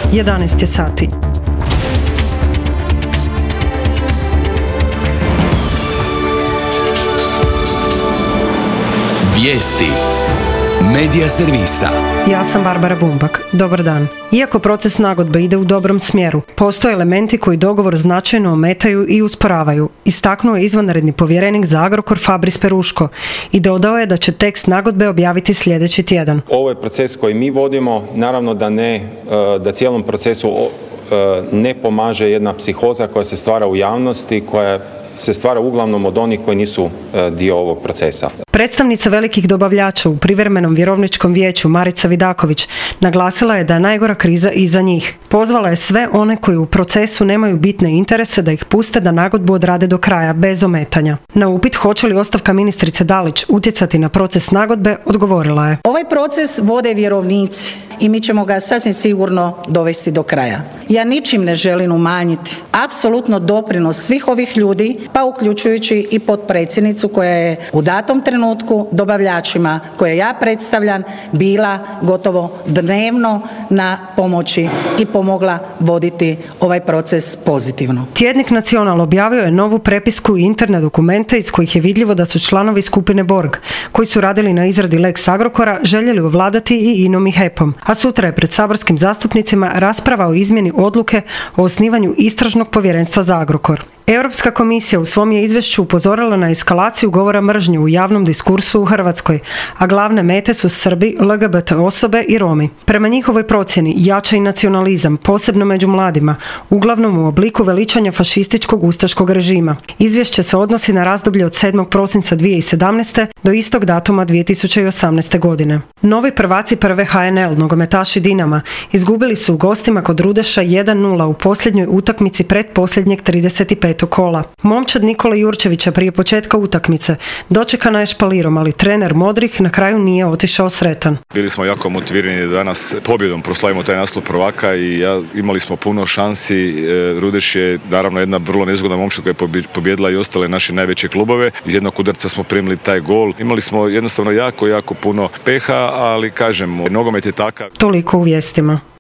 11 je sati. Vijesti Medija servisa. Ja sam Barbara Bumbak. Dobar dan. Iako proces nagodbe ide u dobrom smjeru, postoje elementi koji dogovor značajno ometaju i usporavaju, istaknuo je izvanredni povjerenik za Agrokor Fabris Peruško i dodao je da će tekst nagodbe objaviti sljedeći tjedan. Ovo je proces koji mi vodimo, naravno da cijelom procesu ne pomaže jedna psihoza koja se stvara u javnosti, koja se stvara uglavnom od onih koji nisu dio ovog procesa. Predstavnica velikih dobavljača u privremenom vjerovničkom vijeću Marica Vidaković naglasila je da je najgora kriza iza njih. Pozvala je sve one koji u procesu nemaju bitne interese da ih puste da nagodbu odrade do kraja, bez ometanja. Na upit hoće li ostavka ministrice Dalić utjecati na proces nagodbe, odgovorila je: Ovaj proces vode vjerovnici i mi ćemo ga sasvim sigurno dovesti do kraja. Ja ničim ne želim umanjiti apsolutno doprinos svih ovih ljudi, pa uključujući i potpredsjednicu koja je u datom trenutku dobavljačima koje ja predstavljam bila gotovo dnevno na pomoći i pomogla voditi ovaj proces pozitivno. Tjednik Nacional objavio je novu prepisku i interne dokumente iz kojih je vidljivo da su članovi skupine Borg, koji su radili na izradi Lex Agrokora, željeli ovladati i INA-om i HEP-om. A sutra je pred saborskim zastupnicima rasprava o izmjeni odluke o osnivanju istražnog povjerenstva za Agrokor. Europska komisija u svom je izvješću upozorila na eskalaciju govora mržnje u javnom diskursu u Hrvatskoj, a glavne mete su Srbi, LGBT osobe i Romi. Prema njihovoj procjeni jača i nacionalizam, posebno među mladima, uglavnom u obliku veličanja fašističkog ustaškog režima. Izvješće se odnosi na razdoblje od 7. prosinca 2017. do istog datuma 2018. godine. Novi prvaci prve HNL, nogometaši Dinama, izgubili su u gostima kod Rudeša 1:0 u posljednjoj utakmici pretposljednjeg 35. kola. Momčad Nikola Jurčevića prije početka utakmice dočekana je špalirom, ali trener Modrih na kraju nije otišao sretan. Bili smo jako motivirani da danas pobjedom proslavimo taj naslov prvaka i imali smo puno šansi. Rudeš je naravno jedna vrlo nezgodna momčad koja je pobjedila i ostale naše najveće klubove. Iz jednog udarca smo primili taj gol. Imali smo jednostavno jako puno peha, ali kažem, nogomet je takav. Toliko u vijestima.